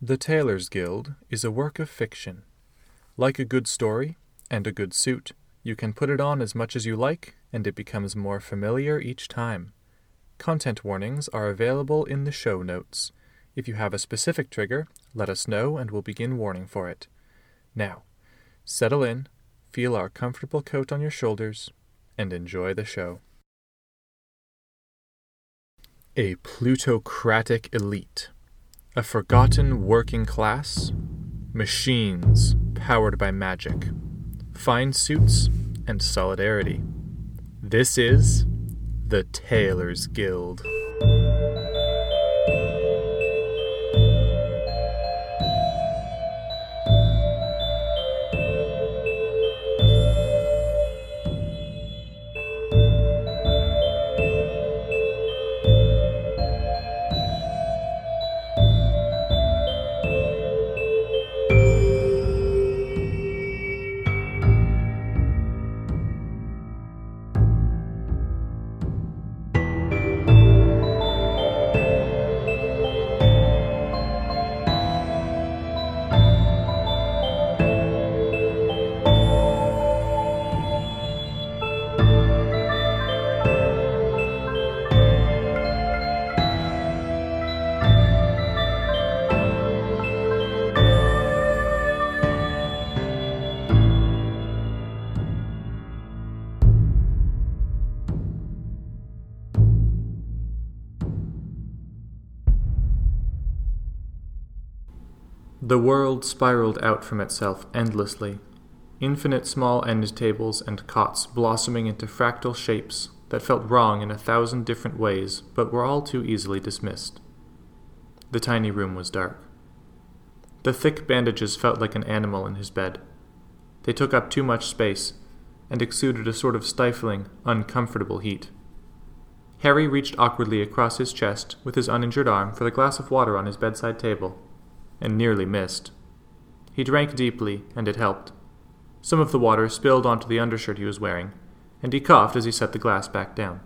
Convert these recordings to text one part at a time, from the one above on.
The Tailor's Guild is a work of fiction. Like a good story and a good suit, you can put it on as much as you like, and it becomes more familiar each time. Content warnings are available in the show notes. If you have a specific trigger, let us know and we'll begin warning for it. Now, settle in, feel our comfortable coat on your shoulders, and enjoy the show. A plutocratic elite. A forgotten working class. Machines powered by magic. Fine suits and solidarity. This is the Tailor's Guild. The world spiraled out from itself endlessly, infinite small end tables and cots blossoming into fractal shapes that felt wrong in 1,000 different ways, but were all too easily dismissed. The tiny room was dark. The thick bandages felt like an animal in his bed. They took up too much space, and exuded a sort of stifling, uncomfortable heat. Harry reached awkwardly across his chest with his uninjured arm for the glass of water on his bedside table, and nearly missed. He drank deeply, and it helped. Some of the water spilled onto the undershirt he was wearing, and he coughed as he set the glass back down.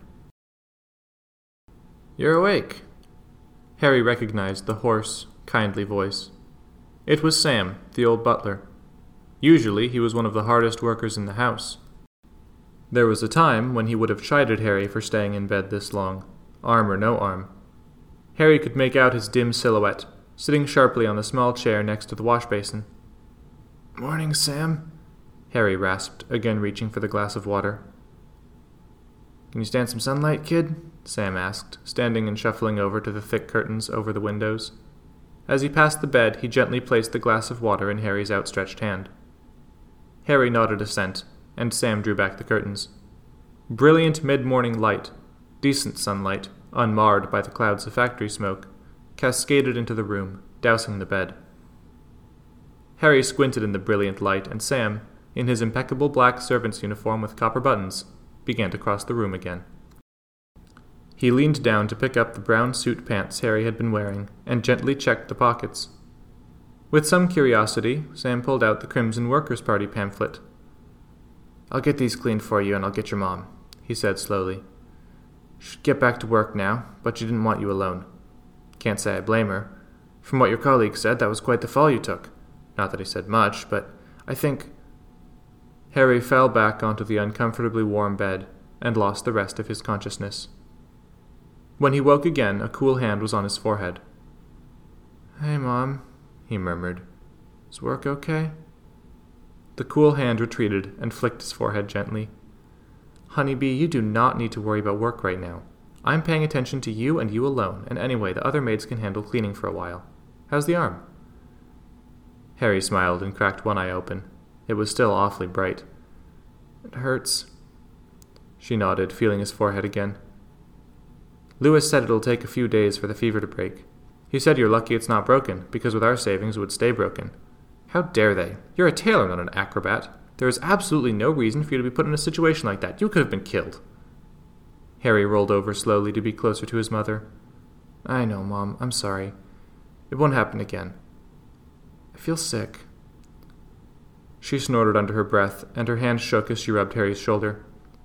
"You're awake." Harry recognized the hoarse, kindly voice. It was Sam, the old butler. Usually he was one of the hardest workers in the house. There was a time when he would have chided Harry for staying in bed this long, arm or no arm. Harry could make out his dim silhouette, sitting sharply on the small chair next to the wash-basin. "Morning, Sam," Harry rasped, again reaching for the glass of water. "Can you stand some sunlight, kid?" Sam asked, standing and shuffling over to the thick curtains over the windows. As he passed the bed, he gently placed the glass of water in Harry's outstretched hand. Harry nodded assent, and Sam drew back the curtains. Brilliant mid-morning light, decent sunlight, unmarred by the clouds of factory smoke, cascaded into the room, dousing the bed. Harry squinted in the brilliant light, and Sam, in his impeccable black servant's uniform with copper buttons, began to cross the room again. He leaned down to pick up the brown suit pants Harry had been wearing, and gently checked the pockets. With some curiosity, Sam pulled out the Crimson Workers' Party pamphlet. "I'll get these cleaned for you, and I'll get your mom," he said slowly. "Should get back to work now, but she didn't want you alone. Can't say I blame her. From what your colleague said, that was quite the fall you took. Not that he said much, but I think—" Harry fell back onto the uncomfortably warm bed and lost the rest of his consciousness. When he woke again, a cool hand was on his forehead. "Hey, Mom," he murmured. "Is work okay?" The cool hand retreated and flicked his forehead gently. "Honeybee, you do not need to worry about work right now. I'm paying attention to you and you alone, and anyway, the other maids can handle cleaning for a while. How's the arm?" Harry smiled and cracked one eye open. It was still awfully bright. "It hurts." She nodded, feeling his forehead again. "Lewis said it'll take a few days for the fever to break. He said you're lucky it's not broken, because with our savings it would stay broken. How dare they? You're a tailor, not an acrobat. There is absolutely no reason for you to be put in a situation like that. You could have been killed." Harry rolled over slowly to be closer to his mother. "I know, Mom. I'm sorry. It won't happen again. I feel sick." She snorted under her breath, and her hand shook as she rubbed Harry's shoulder.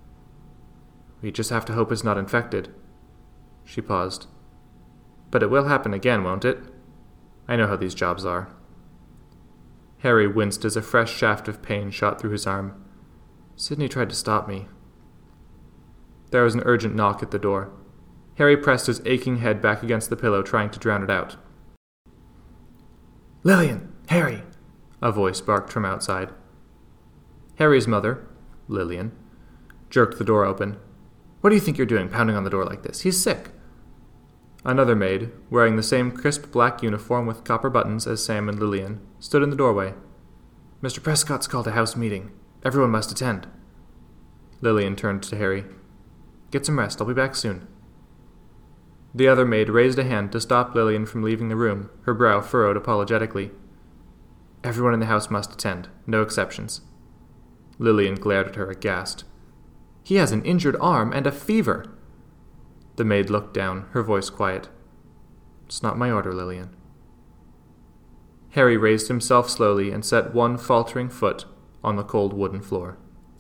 "We just have to hope it's not infected." She paused. "But it will happen again, won't it?" I know how these jobs are." Harry winced as a fresh shaft of pain shot through his arm. "Sydney tried to stop me." There was an urgent knock at the door. Harry pressed his aching head back against the pillow, trying to drown it out. "Lillian! Harry!" a voice barked from outside. Harry's mother, Lillian, jerked the door open. "What do you think you're doing, pounding on the door like this? He's sick." Another maid, wearing the same crisp black uniform with copper buttons as Sam and Lillian, stood in the doorway. "Mr. Prescott's called a house meeting. Everyone must attend." Lillian turned to Harry. "Get some rest. I'll be back soon." The other maid raised a hand to stop Lillian from leaving the room, her brow furrowed apologetically. "Everyone in the house must attend. No exceptions." Lillian glared at her aghast. "He has an injured arm and a fever." The maid looked down, her voice quiet. "It's not my order, Lillian." Harry raised himself slowly and set one faltering foot on the cold wooden floor.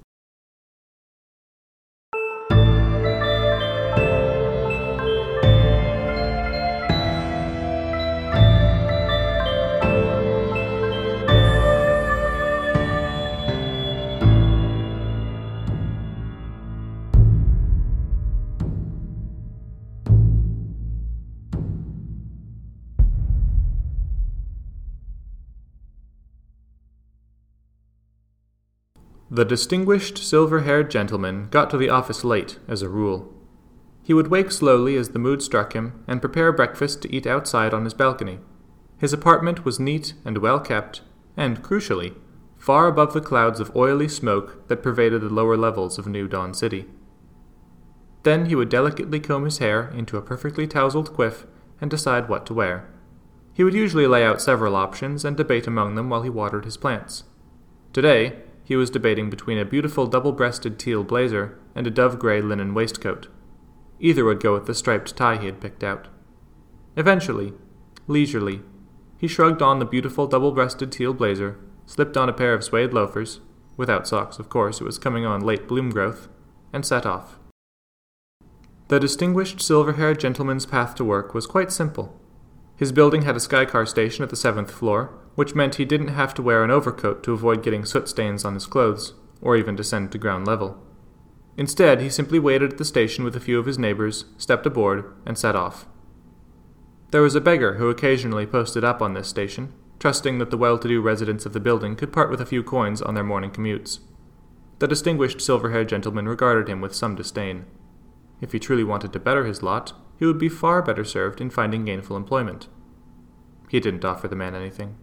The distinguished silver-haired gentleman got to the office late, as a rule. He would wake slowly as the mood struck him, and prepare breakfast to eat outside on his balcony. His apartment was neat and well kept, and, crucially, far above the clouds of oily smoke that pervaded the lower levels of New Dawn City. Then he would delicately comb his hair into a perfectly tousled quiff and decide what to wear. He would usually lay out several options and debate among them while he watered his plants. Today, he was debating between a beautiful double-breasted teal blazer and a dove-gray linen waistcoat. Either would go with the striped tie he had picked out. Eventually, leisurely, he shrugged on the beautiful double-breasted teal blazer, slipped on a pair of suede loafers, without socks, of course, it was coming on late bloom growth, and set off. The distinguished silver-haired gentleman's path to work was quite simple. His building had a skycar station at the 7th floor, which meant he didn't have to wear an overcoat to avoid getting soot stains on his clothes, or even descend to ground level. Instead, he simply waited at the station with a few of his neighbors, stepped aboard, and set off. There was a beggar who occasionally posted up on this station, trusting that the well-to-do residents of the building could part with a few coins on their morning commutes. The distinguished silver-haired gentleman regarded him with some disdain. If he truly wanted to better his lot, he would be far better served in finding gainful employment. He didn't offer the man anything.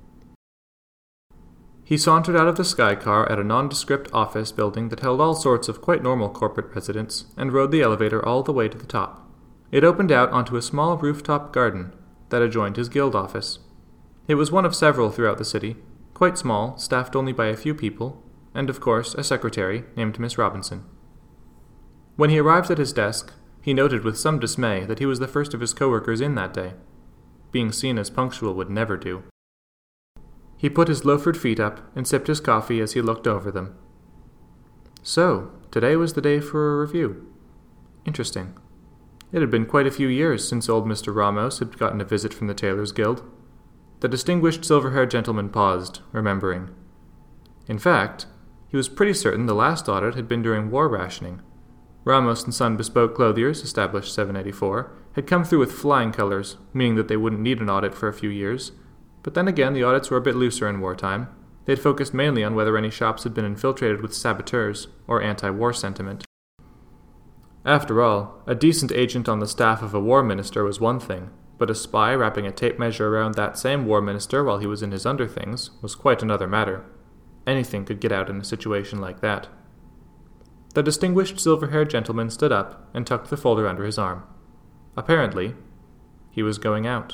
He sauntered out of the skycar at a nondescript office building that held all sorts of quite normal corporate residents, and rode the elevator all the way to the top. It opened out onto a small rooftop garden that adjoined his guild office. It was one of several throughout the city, quite small, staffed only by a few people, and of course a secretary named Miss Robinson. When he arrived at his desk, he noted with some dismay that he was the first of his coworkers in that day. Being seen as punctual would never do. He put his loafered feet up and sipped his coffee as he looked over them. So, today was the day for a review. Interesting. It had been quite a few years since old Mr. Ramos had gotten a visit from the Tailors' Guild. The distinguished silver-haired gentleman paused, remembering. In fact, he was pretty certain the last audit had been during war rationing. Ramos & Son Bespoke Clothiers, established 784, had come through with flying colors, meaning that they wouldn't need an audit for a few years. But then again, the audits were a bit looser in wartime. They had focused mainly on whether any shops had been infiltrated with saboteurs or anti-war sentiment. After all, a decent agent on the staff of a war minister was one thing, but a spy wrapping a tape measure around that same war minister while he was in his underthings was quite another matter. Anything could get out in a situation like that. The distinguished silver-haired gentleman stood up and tucked the folder under his arm. Apparently, he was going out.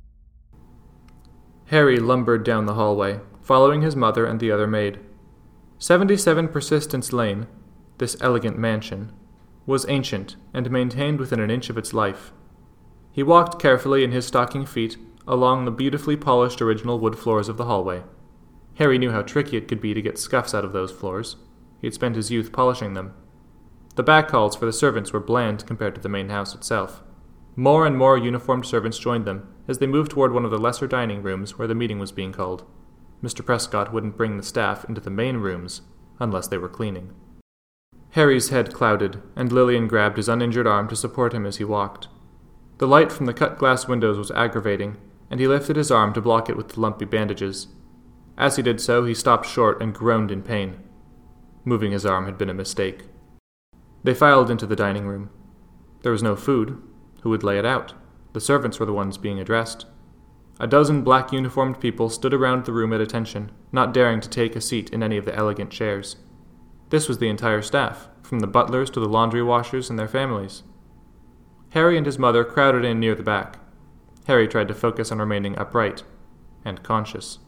Harry lumbered down the hallway, following his mother and the other maid. 77 Persistence Lane, this elegant mansion, was ancient and maintained within an inch of its life. He walked carefully in his stocking feet along the beautifully polished original wood floors of the hallway. Harry knew how tricky it could be to get scuffs out of those floors. He had spent his youth polishing them. The back halls for the servants were bland compared to the main house itself. More and more uniformed servants joined them as they moved toward one of the lesser dining rooms where the meeting was being called. Mr. Prescott wouldn't bring the staff into the main rooms unless they were cleaning. Harry's head clouded, and Lillian grabbed his uninjured arm to support him as he walked. The light from the cut-glass windows was aggravating, and he lifted his arm to block it with the lumpy bandages. As he did so, he stopped short and groaned in pain. Moving his arm had been a mistake. They filed into the dining room. There was no food. Who would lay it out? The servants were the ones being addressed. A dozen black-uniformed people stood around the room at attention, not daring to take a seat in any of the elegant chairs. This was the entire staff, from the butlers to the laundry washers and their families. Harry and his mother crowded in near the back. Harry tried to focus on remaining upright and conscious.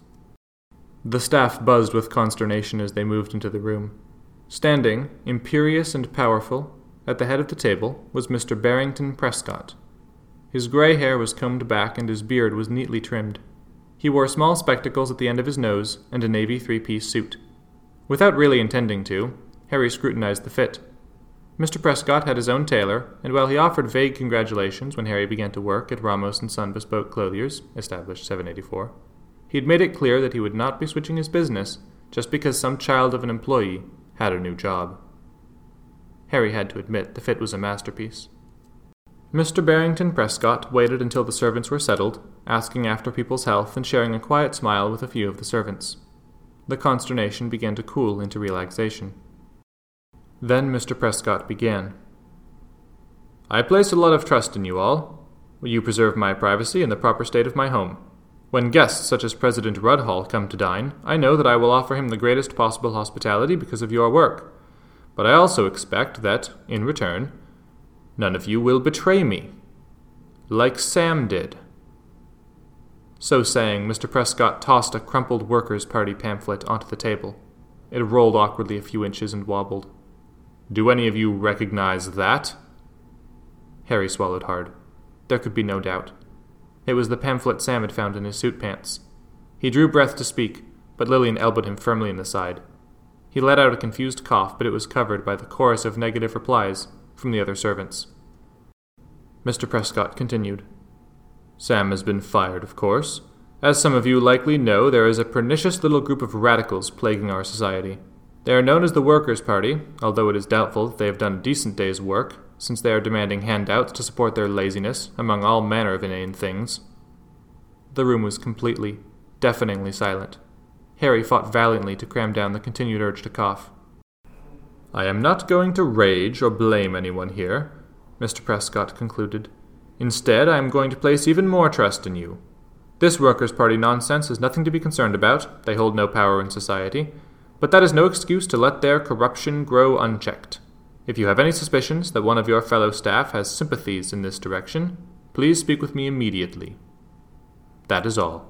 The staff buzzed with consternation as they moved into the room. Standing, imperious and powerful, at the head of the table was Mr. Barrington Prescott. His gray hair was combed back and his beard was neatly trimmed. He wore small spectacles at the end of his nose and a navy three-piece suit. Without really intending to, Harry scrutinized the fit. Mr. Prescott had his own tailor, and while he offered vague congratulations when Harry began to work at Ramos & Son Bespoke Clothiers, established 784, he had made it clear that he would not be switching his business just because some child of an employee had a new job. Harry had to admit the fit was a masterpiece. Mr. Barrington Prescott waited until the servants were settled, asking after people's health and sharing a quiet smile with a few of the servants. The consternation began to cool into relaxation. Then Mr. Prescott began. "I place a lot of trust in you all. You preserve my privacy and the proper state of my home. When guests such as President Rudhall come to dine, I know that I will offer him the greatest possible hospitality because of your work. But I also expect that, in return, none of you will betray me, like Sam did." So saying, Mr. Prescott tossed a crumpled Workers' Party pamphlet onto the table. It rolled awkwardly a few inches and wobbled. "Do any of you recognize that?" Harry swallowed hard. There could be no doubt. It was the pamphlet Sam had found in his suit pants. He drew breath to speak, but Lillian elbowed him firmly in the side. He let out a confused cough, but it was covered by the chorus of negative replies from the other servants. Mr. Prescott continued. "Sam has been fired, of course. As some of you likely know, there is a pernicious little group of radicals plaguing our society. They are known as the Workers' Party, although it is doubtful that they have done a decent day's work, since they are demanding handouts to support their laziness, among all manner of inane things." The room was completely, deafeningly silent. Harry fought valiantly to cram down the continued urge to cough. "I am not going to rage or blame anyone here," Mr. Prescott concluded. "Instead, I am going to place even more trust in you. This Workers' Party nonsense is nothing to be concerned about. They hold no power in society. But that is no excuse to let their corruption grow unchecked. If you have any suspicions that one of your fellow staff has sympathies in this direction, please speak with me immediately. That is all."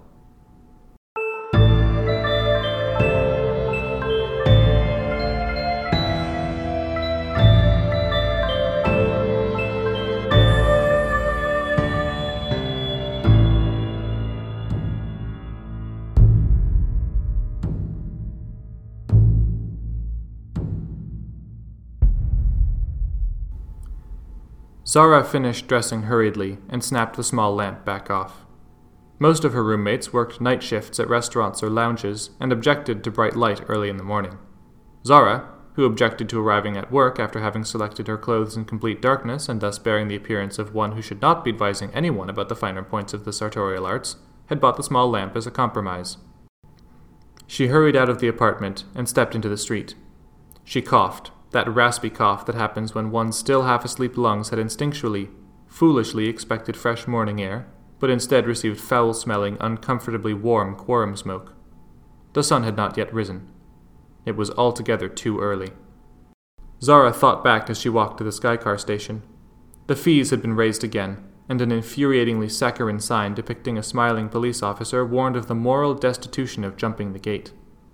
Zara finished dressing hurriedly and snapped the small lamp back off. Most of her roommates worked night shifts at restaurants or lounges and objected to bright light early in the morning. Zara, who objected to arriving at work after having selected her clothes in complete darkness and thus bearing the appearance of one who should not be advising anyone about the finer points of the sartorial arts, had bought the small lamp as a compromise. She hurried out of the apartment and stepped into the street. She coughed, that raspy cough that happens when one's still half-asleep lungs had instinctually, foolishly expected fresh morning air, but instead received foul-smelling, uncomfortably warm quorum smoke. The sun had not yet risen. It was altogether too early. Zara thought back as she walked to the Skycar station. The fees had been raised again, and an infuriatingly saccharine sign depicting a smiling police officer warned of the moral destitution of jumping the gate.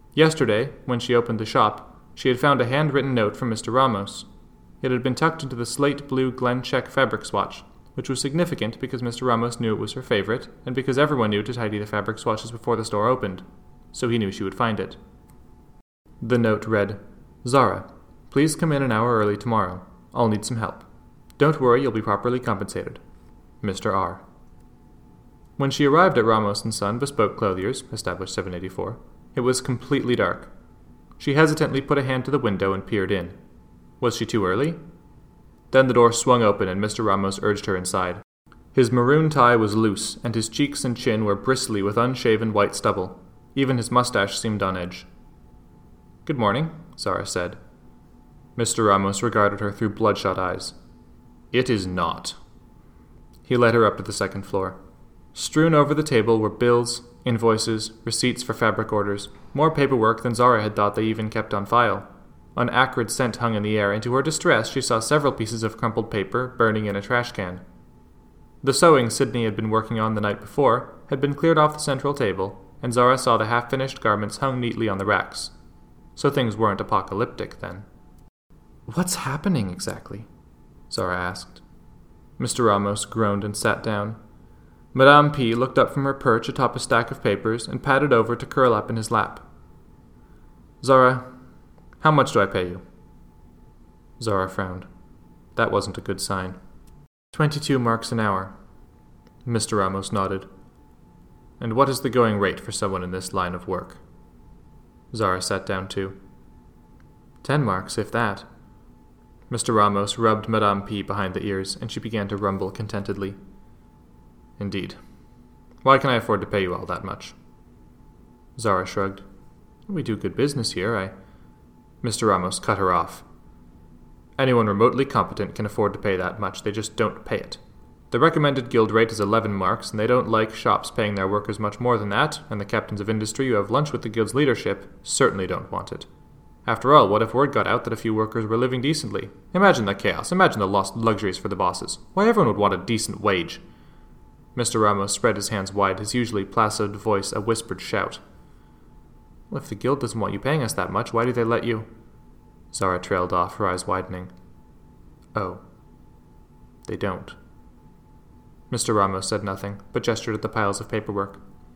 Yesterday, when she opened the shop, she had found a handwritten note from Mr. Ramos. It had been tucked into the slate-blue Glencheck fabric swatch, which was significant because Mr. Ramos knew it was her favorite, and because everyone knew to tidy the fabric swatches before the store opened, so he knew she would find it. The note read, "Zara, please come in an hour early tomorrow. I'll need some help. Don't worry, you'll be properly compensated. Mr. R." When she arrived at Ramos & Son Bespoke Clothiers, established 784, it was completely dark. She hesitantly put a hand to the window and peered in. Was she too early? Then the door swung open and Mr. Ramos urged her inside. His maroon tie was loose, and his cheeks and chin were bristly with unshaven white stubble. Even his mustache seemed on edge. "Good morning," Zara said. Mr. Ramos regarded her through bloodshot eyes. "It is not." He led her up to the second floor. Strewn over the table were bills, invoices, receipts for fabric orders, more paperwork than Zara had thought they even kept on file. An acrid scent hung in the air, and to her distress she saw several pieces of crumpled paper burning in a trash can. The sewing Sydney had been working on the night before had been cleared off the central table, and Zara saw the half-finished garments hung neatly on the racks. So things weren't apocalyptic, then. "What's happening, exactly?" Zara asked. Mr. Ramos groaned and sat down. Madame P. looked up from her perch atop a stack of papers and padded over to curl up in his lap. "Zara, how much do I pay you?" Zara frowned. That wasn't a good sign. 22 marks an hour. Mr. Ramos nodded. "And what is the going rate for someone in this line of work?" Zara sat down too. 10 marks, if that. Mr. Ramos rubbed Madame P. behind the ears, and she began to rumble contentedly. "Indeed. Why can I afford to pay you all that much?" Zara shrugged. "We do good business here, Mr. Ramos cut her off. "Anyone remotely competent can afford to pay that much, they just don't pay it. The recommended guild rate is 11 marks, and they don't like shops paying their workers much more than that, and the captains of industry who have lunch with the guild's leadership certainly don't want it. After all, what if word got out that a few workers were living decently? Imagine the chaos, imagine the lost luxuries for the bosses. Why, everyone would want a decent wage." Mr. Ramos spread his hands wide, his usually placid voice a whispered shout. "Well, if the guild doesn't want you paying us that much, why do they let you—" Zara trailed off, her eyes widening. "Oh. They don't." Mr. Ramos said nothing, but gestured at the piles of paperwork.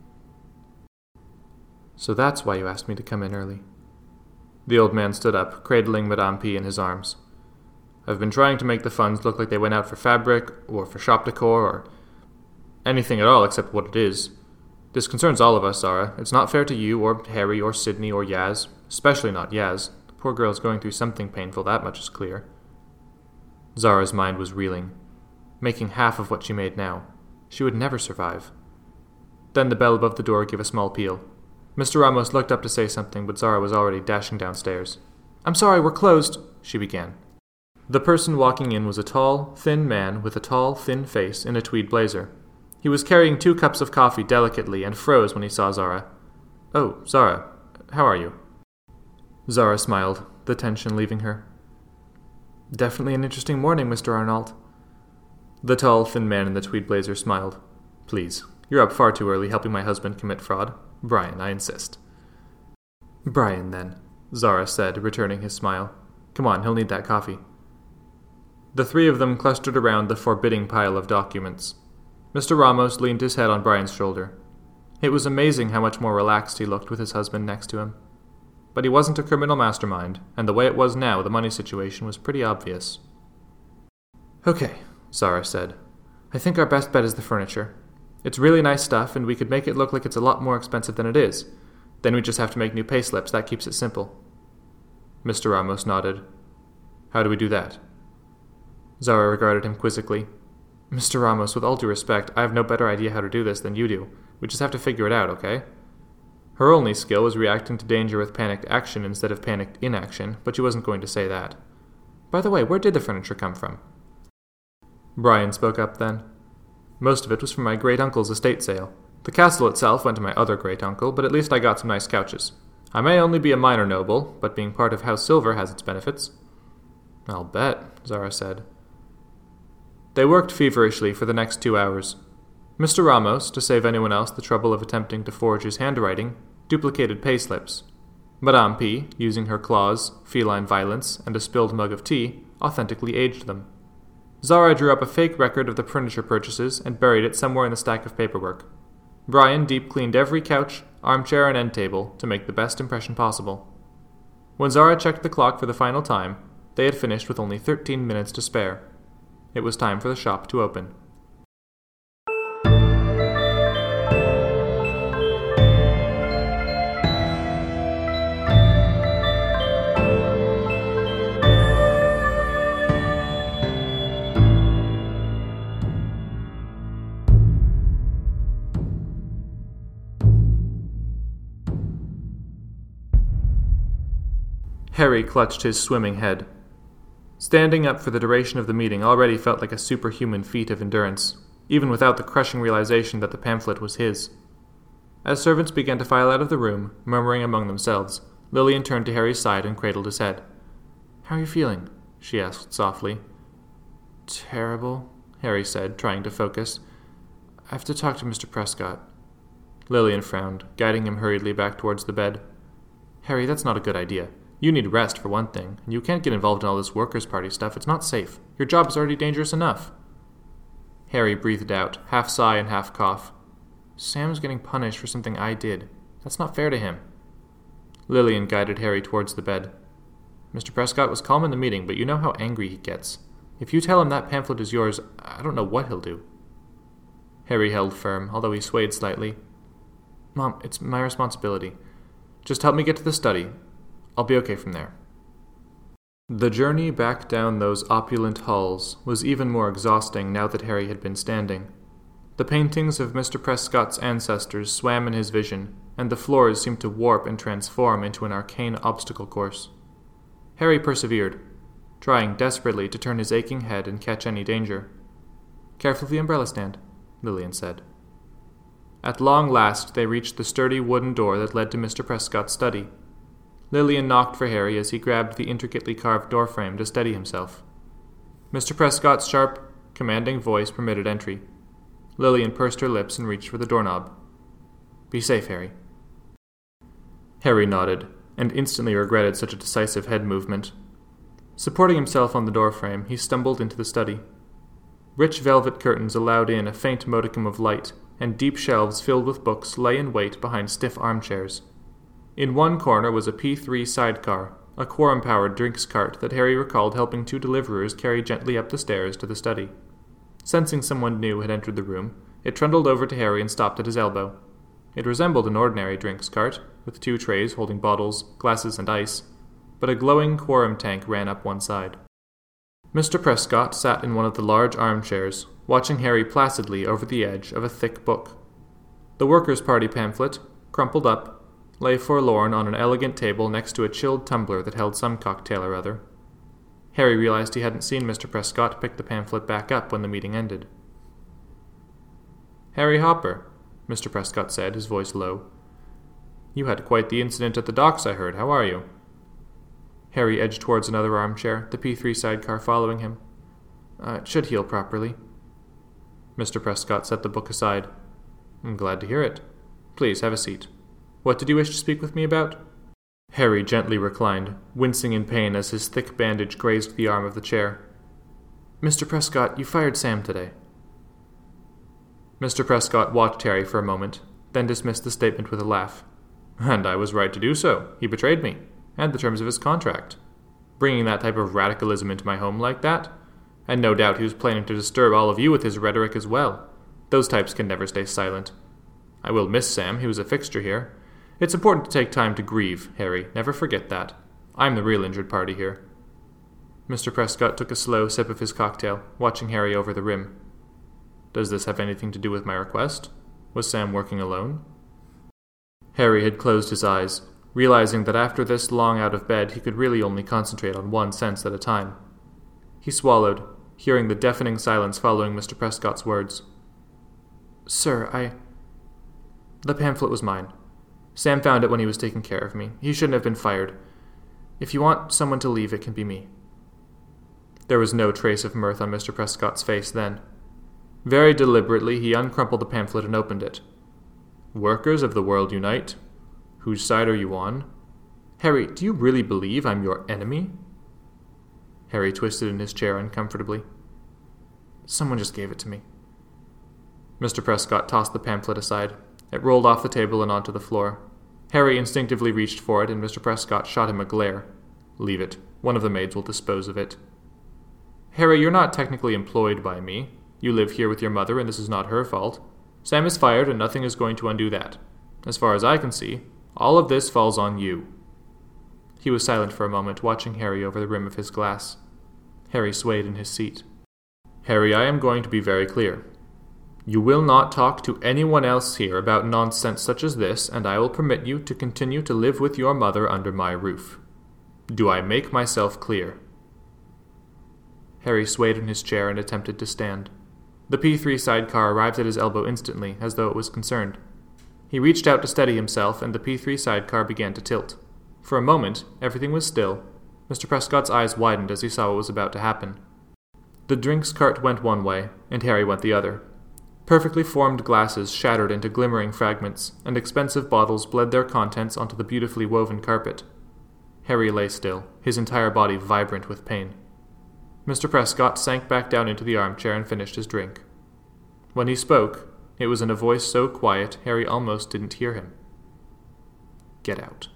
"So that's why you asked me to come in early." The old man stood up, cradling Madame P. in his arms. "I've been trying to make the funds look like they went out for fabric, or for shop decor, or anything at all except what it is. This concerns all of us, Zara. It's not fair to you, or Harry, or Sydney, or Yaz. Especially not Yaz. The poor girl's going through something painful, that much is clear." Zara's mind was reeling. Making half of what she made now. She would never survive. Then the bell above the door gave a small peal. Mr. Ramos looked up to say something, but Zara was already dashing downstairs. "I'm sorry, we're closed," she began. The person walking in was a tall, thin man with a tall, thin face in a tweed blazer. He was carrying 2 cups of coffee delicately and froze when he saw Zara. "Oh, Zara, how are you?" Zara smiled, the tension leaving her. "Definitely an interesting morning, Mr. Arnault." The tall, thin man in the tweed blazer smiled. "Please, you're up far too early helping my husband commit fraud. Brian, I insist." "Brian, then," Zara said, returning his smile. "Come on, he'll need that coffee." The 3 of them clustered around the forbidding pile of documents. Mr. Ramos leaned his head on Brian's shoulder. It was amazing how much more relaxed he looked with his husband next to him. But he wasn't a criminal mastermind, and the way it was now, the money situation was pretty obvious. "Okay," Zara said. "I think our best bet is the furniture. It's really nice stuff, and we could make it look like it's a lot more expensive than it is. Then we just have to make new payslips. That keeps it simple." Mr. Ramos nodded. "How do we do that?" Zara regarded him quizzically. "Mr. Ramos, with all due respect, I have no better idea how to do this than you do. We just have to figure it out, okay?" Her only skill was reacting to danger with panicked action instead of panicked inaction, but she wasn't going to say that. "By the way, where did the furniture come from?" Brian spoke up then. "Most of it was from my great-uncle's estate sale. The castle itself went to my other great-uncle, but at least I got some nice couches. I may only be a minor noble, but being part of House Silver has its benefits." "I'll bet," Zara said. They worked feverishly for the next 2 hours. Mr. Ramos, to save anyone else the trouble of attempting to forge his handwriting, duplicated payslips. Madame P., using her claws, feline violence, and a spilled mug of tea, authentically aged them. Zara drew up a fake record of the furniture purchases and buried it somewhere in the stack of paperwork. Brian deep-cleaned every couch, armchair, and end table to make the best impression possible. When Zara checked the clock for the final time, they had finished with only 13 minutes to spare. It was time for the shop to open. Harry clutched his swimming head. Standing up for the duration of the meeting already felt like a superhuman feat of endurance, even without the crushing realization that the pamphlet was his. As servants began to file out of the room, murmuring among themselves, Lillian turned to Harry's side and cradled his head. "How are you feeling?" she asked softly. "Terrible," Harry said, trying to focus. "I have to talk to Mr. Prescott." Lillian frowned, guiding him hurriedly back towards the bed. "Harry, that's not a good idea. You need rest, for one thing, and you can't get involved in all this workers' party stuff. It's not safe. Your job is already dangerous enough." Harry breathed out, half sigh and half cough. "Sam's getting punished for something I did. That's not fair to him." Lillian guided Harry towards the bed. "Mr. Prescott was calm in the meeting, but you know how angry he gets. If you tell him that pamphlet is yours, I don't know what he'll do." Harry held firm, although he swayed slightly. "Mom, it's my responsibility. Just help me get to the study. I'll be okay from there." The journey back down those opulent halls was even more exhausting now that Harry had been standing. The paintings of Mr. Prescott's ancestors swam in his vision, and the floors seemed to warp and transform into an arcane obstacle course. Harry persevered, trying desperately to turn his aching head and catch any danger. "Careful of the umbrella stand," Lillian said. At long last they reached the sturdy wooden door that led to Mr. Prescott's study. Lillian knocked for Harry as he grabbed the intricately carved doorframe to steady himself. Mr. Prescott's sharp, commanding voice permitted entry. Lillian pursed her lips and reached for the doorknob. "Be safe, Harry." Harry nodded, and instantly regretted such a decisive head movement. Supporting himself on the doorframe, he stumbled into the study. Rich velvet curtains allowed in a faint modicum of light, and deep shelves filled with books lay in wait behind stiff armchairs. In one corner was a P3 sidecar, a quorum-powered drinks cart that Harry recalled helping two deliverers carry gently up the stairs to the study. Sensing someone new had entered the room, it trundled over to Harry and stopped at his elbow. It resembled an ordinary drinks cart, with two trays holding bottles, glasses, and ice, but a glowing quorum tank ran up one side. Mr. Prescott sat in one of the large armchairs, watching Harry placidly over the edge of a thick book. The Workers' Party pamphlet, crumpled up, lay forlorn on an elegant table next to a chilled tumbler that held some cocktail or other. Harry realized he hadn't seen Mr. Prescott pick the pamphlet back up when the meeting ended. "Harry Hopper," Mr. Prescott said, his voice low. "You had quite the incident at the docks, I heard. How are you?" Harry edged towards another armchair, the P3 sidecar following him. "It should heal properly." Mr. Prescott set the book aside. "I'm glad to hear it. Please, have a seat. What did you wish to speak with me about?" Harry gently reclined, wincing in pain as his thick bandage grazed the arm of the chair. "Mr. Prescott, you fired Sam today." Mr. Prescott watched Harry for a moment, then dismissed the statement with a laugh. "And I was right to do so. He betrayed me, and the terms of his contract. Bringing that type of radicalism into my home like that? And no doubt he was planning to disturb all of you with his rhetoric as well. Those types can never stay silent. I will miss Sam. He was a fixture here. It's important to take time to grieve, Harry. Never forget that. I'm the real injured party here." Mr. Prescott took a slow sip of his cocktail, watching Harry over the rim. "Does this have anything to do with my request? Was Sam working alone?" Harry had closed his eyes, realizing that after this long out of bed he could really only concentrate on one sense at a time. He swallowed, hearing the deafening silence following Mr. Prescott's words. "Sir, The pamphlet was mine. Sam found it when he was taking care of me. He shouldn't have been fired. If you want someone to leave, it can be me." There was no trace of mirth on Mr. Prescott's face then. Very deliberately, he uncrumpled the pamphlet and opened it. "Workers of the world unite. Whose side are you on?" Harry, do you really believe I'm your enemy? Harry twisted in his chair uncomfortably. Someone just gave it to me. Mr. Prescott tossed the pamphlet aside. It rolled off the table and onto the floor. Harry instinctively reached for it, and Mr. Prescott shot him a glare. Leave it. One of the maids will dispose of it. Harry, you're not technically employed by me. You live here with your mother, and this is not her fault. Sam is fired, and nothing is going to undo that. As far as I can see, all of this falls on you. He was silent for a moment, watching Harry over the rim of his glass. Harry swayed in his seat. Harry, I am going to be very clear. You will not talk to anyone else here about nonsense such as this, and I will permit you to continue to live with your mother under my roof. Do I make myself clear? Harry swayed in his chair and attempted to stand. The P3 sidecar arrived at his elbow instantly, as though it was concerned. He reached out to steady himself, and the P3 sidecar began to tilt. For a moment, everything was still. Mr. Prescott's eyes widened as he saw what was about to happen. The drinks cart went one way, and Harry went the other. Perfectly formed glasses shattered into glimmering fragments, and expensive bottles bled their contents onto the beautifully woven carpet. Harry lay still, his entire body vibrant with pain. Mr. Prescott sank back down into the armchair and finished his drink. When he spoke, it was in a voice so quiet Harry almost didn't hear him. Get out.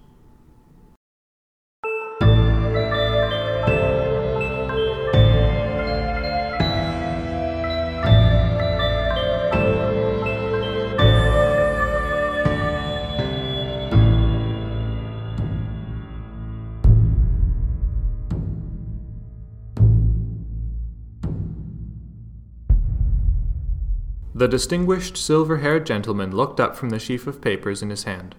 The distinguished silver-haired gentleman looked up from the sheaf of papers in his hand.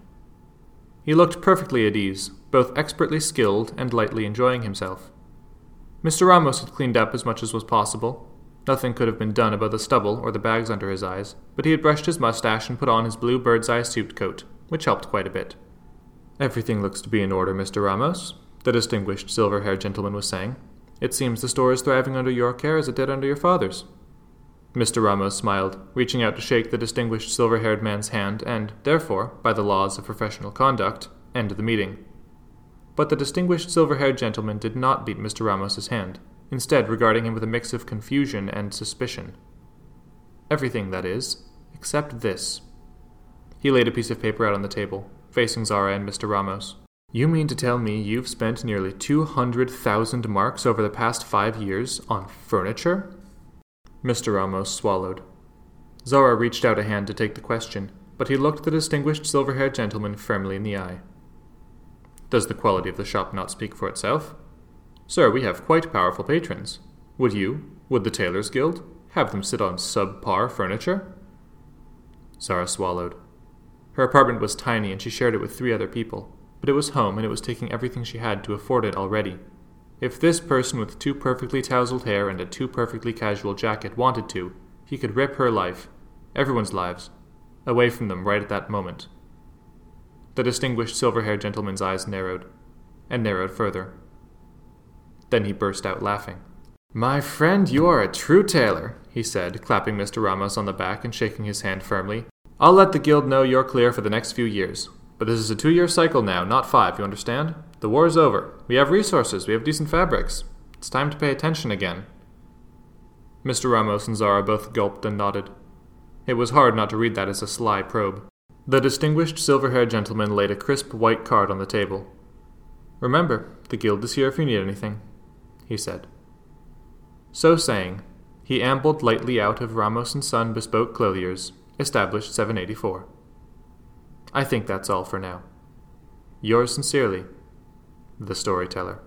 He looked perfectly at ease, both expertly skilled and lightly enjoying himself. Mr. Ramos had cleaned up as much as was possible. Nothing could have been done about the stubble or the bags under his eyes, but he had brushed his mustache and put on his blue bird's-eye suit coat, which helped quite a bit. Everything looks to be in order, Mr. Ramos, the distinguished silver-haired gentleman was saying. It seems the store is thriving under your care as it did under your father's. Mr. Ramos smiled, reaching out to shake the distinguished silver-haired man's hand and, therefore, by the laws of professional conduct, end the meeting. But the distinguished silver-haired gentleman did not beat Mr. Ramos's hand, instead regarding him with a mix of confusion and suspicion. Everything, that is, except this. He laid a piece of paper out on the table, facing Zara and Mr. Ramos. You mean to tell me you've spent nearly 200,000 marks over the past 5 years on furniture? Mr. Ramos swallowed. Zara reached out a hand to take the question, but he looked the distinguished silver-haired gentleman firmly in the eye. Does the quality of the shop not speak for itself? Sir, we have quite powerful patrons. Would the Tailors Guild, have them sit on subpar furniture? Zara swallowed. Her apartment was tiny and she shared it with 3 other people, but it was home and it was taking everything she had to afford it already. If this person with 2 perfectly tousled hair and a too perfectly casual jacket wanted to, he could rip her life, everyone's lives, away from them right at that moment. The distinguished silver-haired gentleman's eyes narrowed, and narrowed further. Then he burst out laughing. My friend, you are a true tailor, he said, clapping Mr. Ramos on the back and shaking his hand firmly. I'll let the guild know you're clear for the next few years. But this is a 2-year cycle now, not 5, you understand? The war's over. We have resources. We have decent fabrics. It's time to pay attention again. Mr. Ramos and Zara both gulped and nodded. It was hard not to read that as a sly probe. The distinguished silver-haired gentleman laid a crisp white card on the table. Remember, the guild is here if you need anything, he said. So saying, he ambled lightly out of Ramos & Son Bespoke Clothiers, established 784. I think that's all for now. Yours sincerely, the Storyteller.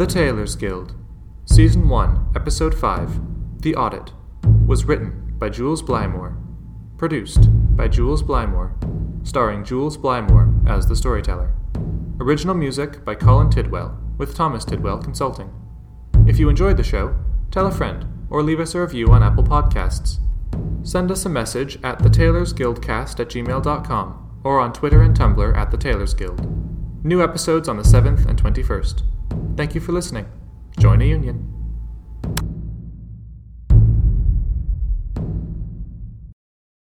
The Tailors Guild, Season 1, Episode 5, The Audit, was written by Jules Blymore, produced by Jules Blymore, starring Jules Blymore as the storyteller. Original music by Colin Tidwell, with Thomas Tidwell consulting. If you enjoyed the show, tell a friend, or leave us a review on Apple Podcasts. Send us a message at thetaylorsguildcast@gmail.com or on Twitter and Tumblr at The Tailors Guild. New episodes on the 7th and 21st. Thank you for listening. Join a union.